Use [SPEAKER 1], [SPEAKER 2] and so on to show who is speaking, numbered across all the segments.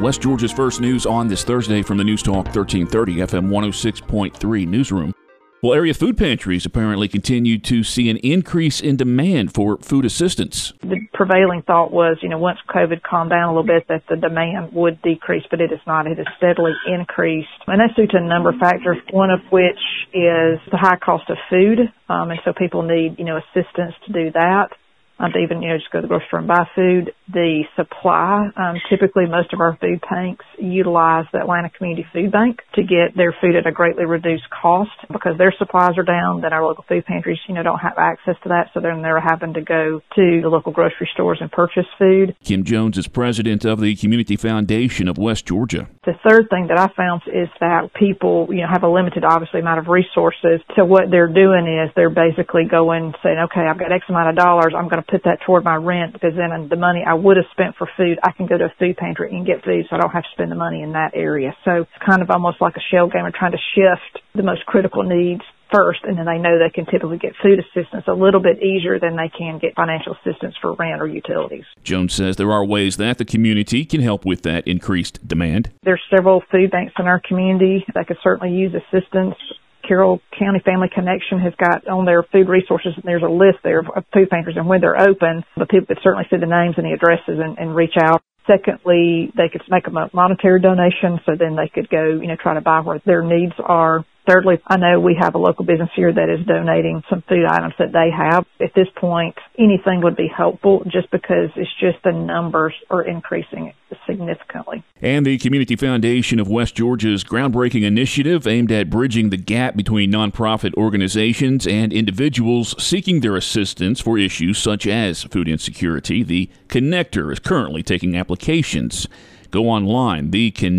[SPEAKER 1] West Georgia's First News on this Thursday from the News Talk 1330 FM 106.3 newsroom. Well, area food pantries apparently continue to see an increase in demand for food assistance.
[SPEAKER 2] The prevailing thought was, once COVID calmed down a little bit, that the demand would decrease, but it has not. It has steadily increased. And that's due to a number of factors, one of which is the high cost of food. And so people need, assistance to do that. To even, just go to the grocery store and buy food. The supply, typically most of our food banks utilize the Atlanta Community Food Bank to get their food at a greatly reduced cost because their supplies are down. Then our local food pantries, don't have access to that. So they're having to go to the local grocery stores and purchase food.
[SPEAKER 1] Kim Jones is president of the Community Foundation of West Georgia.
[SPEAKER 2] The third thing that I found is that people, have a limited, obviously, amount of resources. So what they're doing is they're basically going, saying, okay, I've got X amount of dollars. I'm going to put that toward my rent because then the money I would have spent for food, I can go to a food pantry and get food so I don't have to spend the money in that area. So it's kind of almost like a shell game of trying to shift the most critical needs first, and then they know they can typically get food assistance a little bit easier than they can get financial assistance for rent or utilities.
[SPEAKER 1] Jones says there are ways that the community can help with that increased demand.
[SPEAKER 2] There's several food banks in our community that could certainly use assistance. Carroll County Family Connection has got on their food resources, and there's a list there of food pantries and when they're open, but people could certainly see the names and the addresses and reach out. Secondly, they could make a monetary donation, so then they could go, try to buy where their needs are. Thirdly, I know we have a local business here that is donating some food items that they have. At this point, anything would be helpful just because it's just the numbers are increasing significantly.
[SPEAKER 1] And the Community Foundation of West Georgia's groundbreaking initiative aimed at bridging the gap between nonprofit organizations and individuals seeking their assistance for issues such as food insecurity. The Connector is currently taking applications. Go online,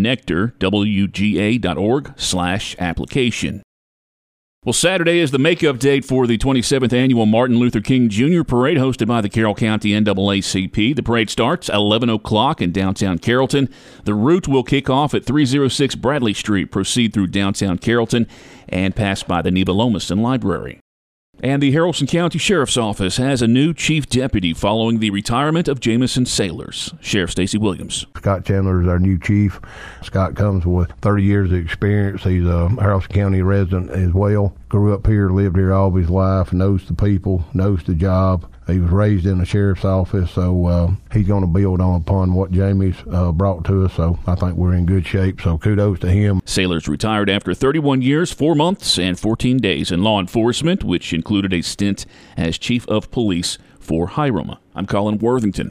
[SPEAKER 1] theconnector.wga.org/application. Well, Saturday is the makeup date for the 27th Annual Martin Luther King Jr. Parade hosted by the Carroll County NAACP. The parade starts at 11 o'clock in downtown Carrollton. The route will kick off at 306 Bradley Street, proceed through downtown Carrollton, and pass by the Neva Lomasson Library. And the Haralson County Sheriff's Office has a new chief deputy following the retirement of Jamison Sailors. Sheriff Stacy Williams.
[SPEAKER 3] Scott Chandler is our new chief. Scott comes with 30 years of experience. He's a Haralson County resident as well. Grew up here, lived here all of his life, knows the people, knows the job. He was raised in the sheriff's office, so he's going to build upon what Jamie's brought to us, so I think we're in good shape, so kudos to him.
[SPEAKER 1] Sailors retired after 31 years, 4 months, and 14 days in law enforcement, which included a stint as chief of police for Hiram. I'm Colin Worthington.